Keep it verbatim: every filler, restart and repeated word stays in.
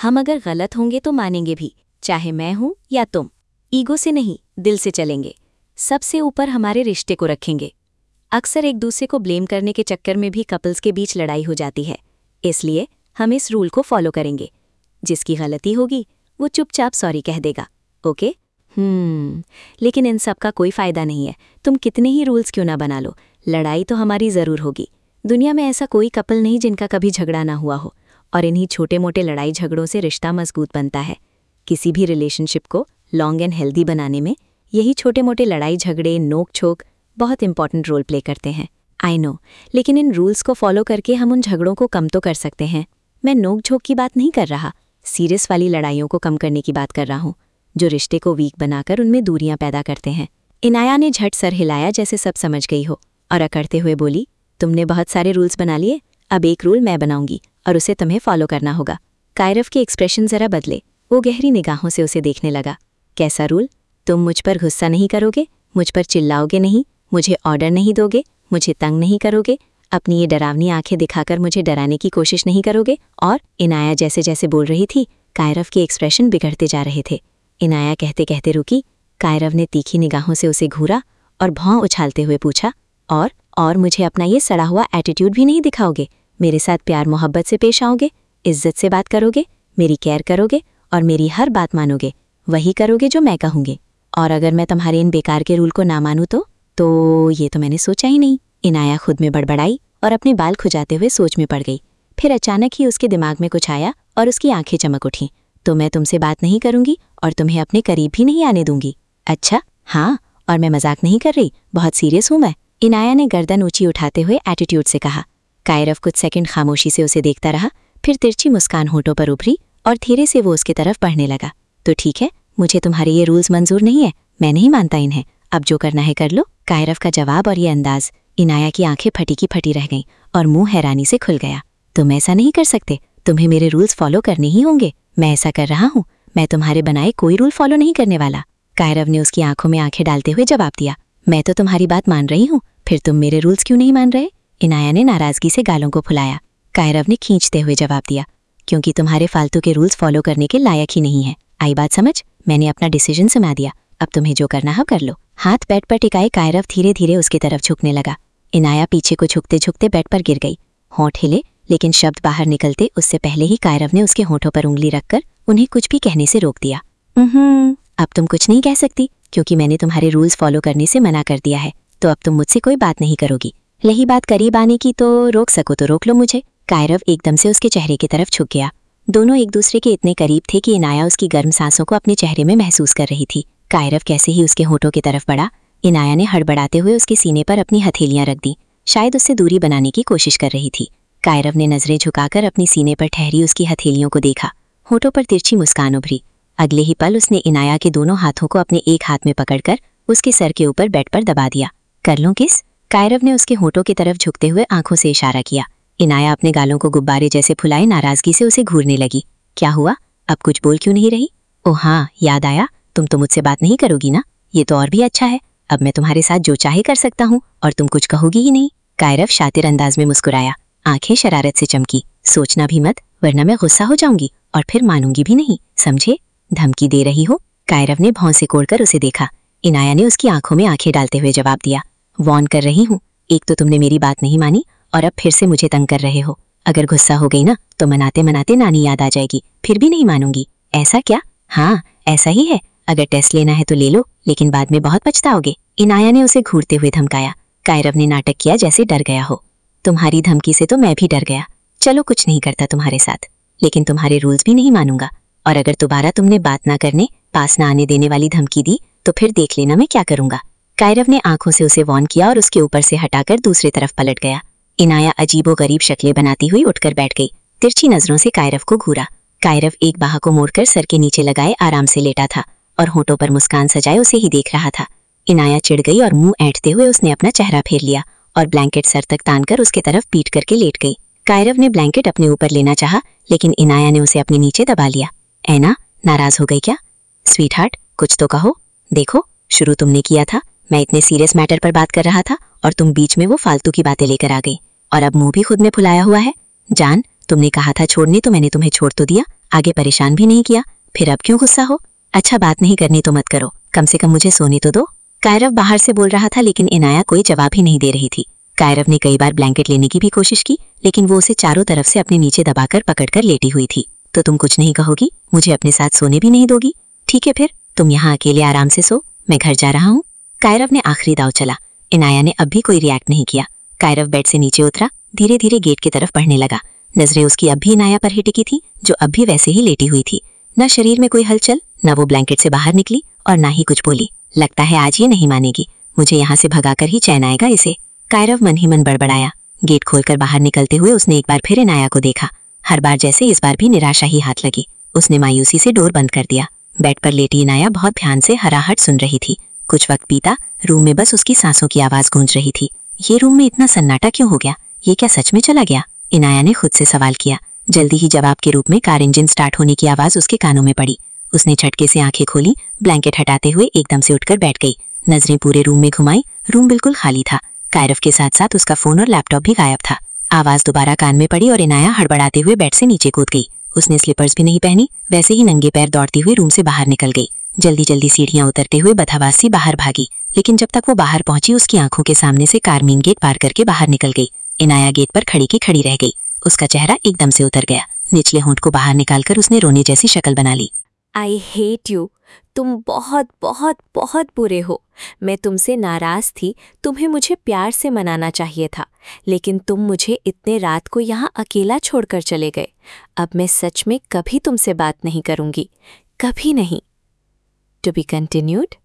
हम अगर गलत होंगे तो मानेंगे भी, चाहे मैं हूं या तुम। ईगो से नहीं, दिल से चलेंगे। सबसे ऊपर हमारे रिश्ते को रखेंगे। अक्सर एक दूसरे को ब्लेम करने के चक्कर में भी कपल्स के बीच लड़ाई हो जाती है। इसलिए हम इस रूल को फॉलो करेंगे। जिसकी गलती होगी वो चुपचाप सॉरी कह देगा। ओके? हम्म लेकिन इन सब का कोई फ़ायदा नहीं है। तुम कितने ही रूल्स क्यों ना बना लो, लड़ाई तो हमारी ज़रूर होगी। दुनिया में ऐसा कोई कपल नहीं जिनका कभी झगड़ा ना हुआ हो, और इन्हीं छोटे मोटे लड़ाई झगड़ों से रिश्ता मजबूत बनता है। किसी भी रिलेशनशिप को लॉन्ग एंड हेल्दी बनाने में यही छोटे मोटे लड़ाई झगड़े, नोक झोंक बहुत इंपॉर्टेंट रोल प्ले करते हैं। आई नो, लेकिन इन रूल्स को फॉलो करके हम उन झगड़ों को कम तो कर सकते हैं। मैं नोक झोंक की बात नहीं कर रहा, सीरियस वाली लड़ाइयों को कम करने की बात कर रहा हूँ, जो रिश्ते को वीक बनाकर उनमें दूरियां पैदा करते हैं। इनाया ने झट सर हिलाया जैसे सब समझ गई हो, और अकड़ते हुए बोली, तुमने बहुत सारे रूल्स बना लिए, अब एक रूल मैं बनाऊंगी और उसे तुम्हें फॉलो करना होगा। कायरव के एक्सप्रेशन जरा बदले। वो गहरी निगाहों से उसे देखने लगा। कैसा रूल? तुम मुझ पर गुस्सा नहीं करोगे, मुझ पर चिल्लाओगे नहीं, मुझे ऑर्डर नहीं दोगे, मुझे तंग नहीं करोगे, अपनी ये डरावनी आंखें दिखाकर मुझे डराने की कोशिश नहीं करोगे। और इनाया जैसे जैसे बोल रही थी, कायरव के एक्सप्रेशन बिगड़ते जा रहे थे। इनाया कहते कहते रुकी। कायरव ने तीखी निगाहों से उसे घूरा और भौं उछालते हुए पूछा, और और मुझे अपना ये सड़ा हुआ एटीट्यूड भी नहीं दिखाओगे? मेरे साथ प्यार मोहब्बत से पेश आओगे, इज्जत से बात करोगे, मेरी केयर करोगे और मेरी हर बात मानोगे? वही करोगे जो मैं कहूँगी। और अगर मैं तुम्हारे इन बेकार के रूल को ना मानूं तो तो ये तो मैंने सोचा ही नहीं। इनाया खुद में बड़बड़ाई और अपने बाल खुजाते हुए सोच में पड़ गई। फिर अचानक ही उसके दिमाग में कुछ आया और उसकी आंखें चमक उठीं। तो मैं तुमसे बात नहीं करूंगी और तुम्हें अपने करीब भी नहीं आने दूंगी। अच्छा? हाँ, और मैं मजाक नहीं कर रही, बहुत सीरियस हूं मैं। इनाया ने गर्दन ऊंची उठाते हुए एटीट्यूड से कहा। कायरव कुछ सेकंड खामोशी से उसे देखता रहा, फिर तिरछी मुस्कान होठों पर उभरी और धीरे से वो उसकी तरफ बढ़ने लगा। तो ठीक है, मुझे तुम्हारे ये रूल्स मंजूर नहीं है, मैं नहीं मानता इन्हें, अब जो करना है कर लो। कायरव का जवाब और ये अंदाज, इनाया की आंखें फटी की फटी रह गईं और मुंह हैरानी से खुल गया। तुम ऐसा नहीं कर सकते, तुम्हें मेरे रूल्स फॉलो करने ही होंगे। मैं ऐसा कर रहा हूँ, मैं तुम्हारे बनाए कोई रूल फॉलो नहीं करने वाला। कायरव ने उसकी आंखों में आंखें डालते हुए जवाब दिया। मैं तो तुम्हारी बात मान रही हूँ, फिर तुम मेरे रूल्स क्यों नहीं मान रहे? इनाया ने नाराजगी से गालों को फुलाया। कायरव ने खींचते हुए जवाब दिया, क्योंकि तुम्हारे फालतू के रूल्स फॉलो करने के लायक ही नहीं है। आई बात समझ? मैंने अपना डिसीजन सुना दिया, अब तुम्हें जो करना है कर लो। हाथ बेड पर टिकाए कायरव धीरे धीरे उसकी तरफ झुकने लगा। इनाया पीछे को झुकते झुकते बेड पर गिर गई। होंठ हिले, लेकिन शब्द बाहर निकलते उससे पहले ही कायरव ने उसके होठों पर उंगली रखकर उन्हें कुछ भी कहने से रोक दिया। हम्म अब तुम कुछ नहीं कह सकती, क्योंकि मैंने तुम्हारे रूल्स फॉलो करने से मना कर दिया है, तो अब तुम मुझसे कोई बात नहीं करोगी। रही बात करीब आने की, तो रोक सको तो रोक लो मुझे। कायरव एकदम से उसके चेहरे की तरफ झुक गया। दोनों एक दूसरे के इतने करीब थे कि इनाया उसकी गर्म सांसों को अपने चेहरे में महसूस कर रही थी। कायरव कैसे ही उसके होठों की तरफ बढ़ा, इनाया ने हड़बड़ाते हुए उसके सीने पर अपनी हथेलियां रख दी, शायद उससे दूरी बनाने की कोशिश कर रही थी। कायरव ने नजरें झुकाकर अपनी सीने पर ठहरी उसकी हथेलियों को देखा। होठों पर तिरछी मुस्कान उभरी। अगले ही पल उसने इनाया के दोनों हाथों को अपने एक हाथ में पकड़कर उसके सर के ऊपर बेड पर दबा दिया। कर लूं किस? कायरव ने उसके होठों की तरफ झुकते हुए आंखों से इशारा किया। इनाया अपने गालों को गुब्बारे जैसे फुलाए नाराजगी से उसे घूरने लगी। क्या हुआ? अब कुछ बोल क्यों नहीं रही? ओह हाँ, याद आया, तुम तो मुझसे बात नहीं करोगी ना? ये तो और भी अच्छा है, अब मैं तुम्हारे साथ जो चाहे कर सकता हूँ और तुम कुछ कहोगी ही नहीं। कायरव शातिर अंदाज में मुस्कुराया, आंखें शरारत से चमकी। सोचना भी मत, वरना मैं गुस्सा हो जाऊंगी और फिर मानूंगी भी नहीं, समझे? धमकी दे रही हो? कायरव ने भौं से कोड़कर उसे देखा। इनाया ने उसकी आंखों में आंखें डालते हुए जवाब दिया, वॉर्न कर रही हूँ। एक तो तुमने मेरी बात नहीं मानी और अब फिर से मुझे तंग कर रहे हो। अगर गुस्सा हो गई ना तो मनाते मनाते नानी याद आ जाएगी, फिर भी नहीं मानूंगी। ऐसा क्या? हाँ, ऐसा ही है। अगर टेस्ट लेना है तो ले लो, लेकिन बाद में बहुत पछताओगे। इनाया ने उसे घूरते हुए धमकाया। कायरव ने नाटक किया जैसे डर गया हो। तुम्हारी धमकी से तो मैं भी डर गया। चलो कुछ नहीं करता तुम्हारे साथ, लेकिन तुम्हारे रूल्स भी नहीं मानूंगा। और अगर दोबारा तुमने बात ना करने, पास ना आने देने वाली धमकी दी तो फिर देख लेना मैं क्या करूंगा। कायरव ने आंखों से उसे वॉर्न किया और उसके ऊपर से हटाकर दूसरी तरफ पलट गया। इनाया अजीबोगरीब शक्लें बनाती हुई उठकर बैठ गई। तिरछी नजरों से कायरव को घूरा। कायरव एक बाह को मोड़कर सर के नीचे लगाए आराम से लेटा था और होठों पर मुस्कान सजाए उसे ही देख रहा था। इनाया चिढ़ गई और मुंह ऐंठते हुए उसने अपना चेहरा फेर लिया और ब्लैंकेट सर तक तानकर उसके तरफ पीट करके लेट गई। कायरव ने ब्लैंकेट अपने ऊपर लेना चाहा, लेकिन इनाया ने उसे अपने नीचे दबा लिया। ऐना, नाराज हो गई क्या? स्वीटहार्ट, कुछ तो कहो। देखो, शुरू तुमने किया था, मैं इतने सीरियस मैटर पर बात कर रहा था और तुम बीच में वो फालतू की बातें लेकर आ गई, और अब मुंह भी खुद में फुलाया हुआ है। जान, तुमने कहा था छोड़ने तो मैंने तुम्हें छोड़ तो दिया, आगे परेशान भी नहीं किया, फिर अब क्यों गुस्सा हो? अच्छा बात नहीं करनी तो मत करो, कम से कम मुझे सोने तो दो। कायरव बाहर से बोल रहा था, लेकिन इनाया कोई जवाब ही नहीं दे रही थी। कायरव ने कई बार ब्लैंकेट लेने की भी कोशिश की, लेकिन वो उसे चारों तरफ से अपने नीचे दबाकर पकड़कर लेटी हुई थी। तो तुम कुछ नहीं कहोगी, मुझे अपने साथ सोने भी नहीं दोगी? ठीक है फिर, तुम यहाँ अकेले आराम से सो, मैं घर जा रहा हूँ। कायरव ने आखिरी दाव चला। इनाया ने अब भी कोई रिएक्ट नहीं किया। कायरव बेड से नीचे उतरा, धीरे धीरे गेट की तरफ बढ़ने लगा। नजरें उसकी अब भी इनाया पर ही टिकी थी, जो अब भी वैसे ही लेटी हुई थी। न शरीर में कोई हलचल, न वो ब्लैंकेट से बाहर निकली और ना ही कुछ बोली। लगता है आज ये नहीं मानेगी, मुझे यहाँ से भगाकर ही चैन आएगा इसे। कायरव मन ही मन बड़बड़ाया। गेट खोलकर बाहर निकलते हुए उसने एक बार फिर इनाया को देखा। हर बार जैसे इस बार भी निराशा ही हाथ लगी। उसने मायूसी से डोर बंद कर दिया। बेड पर लेटी इनाया बहुत ध्यान से हराहट सुन रही थी। कुछ वक्त बीता, रूम में बस उसकी सांसों की आवाज गूंज रही थी। ये रूम में इतना सन्नाटा क्यों हो गया? ये क्या सच में चला गया? इनाया ने खुद से सवाल किया। जल्दी ही जवाब के रूप में कार इंजन स्टार्ट होने की आवाज उसके कानों में पड़ी। उसने झटके से आंखें खोली, ब्लैंकेट हटाते हुए एकदम से उठकर बैठ गई। नजरें पूरे रूम में घुमाई। रूम बिल्कुल खाली था। कायरव के साथ साथ उसका फोन और लैपटॉप भी गायब था। आवाज दोबारा कान में पड़ी और इनाया हड़बड़ाते हुए बेड से नीचे कूद गई। उसने स्लीपर्स भी नहीं पहनी, वैसे ही नंगे पैर दौड़ती हुई रूम से बाहर निकल गई। जल्दी जल्दी सीढ़ियां उतरते हुए बदहवास सी बाहर भागी, लेकिन जब तक वो बाहर पहुंची उसकी आंखों के सामने से कार मेन गेट पार करके बाहर निकल गई। इनाया गेट पर खड़ी की खड़ी रह गई। उसका चेहरा एकदम से उतर गया। निचले होंठ को बाहर निकालकर उसने रोने जैसी शक्ल बना ली। I hate you. तुम बहुत बहुत बहुत बुरे हो। मैं तुमसे नाराज थी, तुम्हें मुझे प्यार से मनाना चाहिए था, लेकिन तुम मुझे इतने रात को यहाँ अकेला छोड़कर चले गए। अब मैं सच में कभी तुमसे बात नहीं करूँगी, कभी नहीं। To be continued.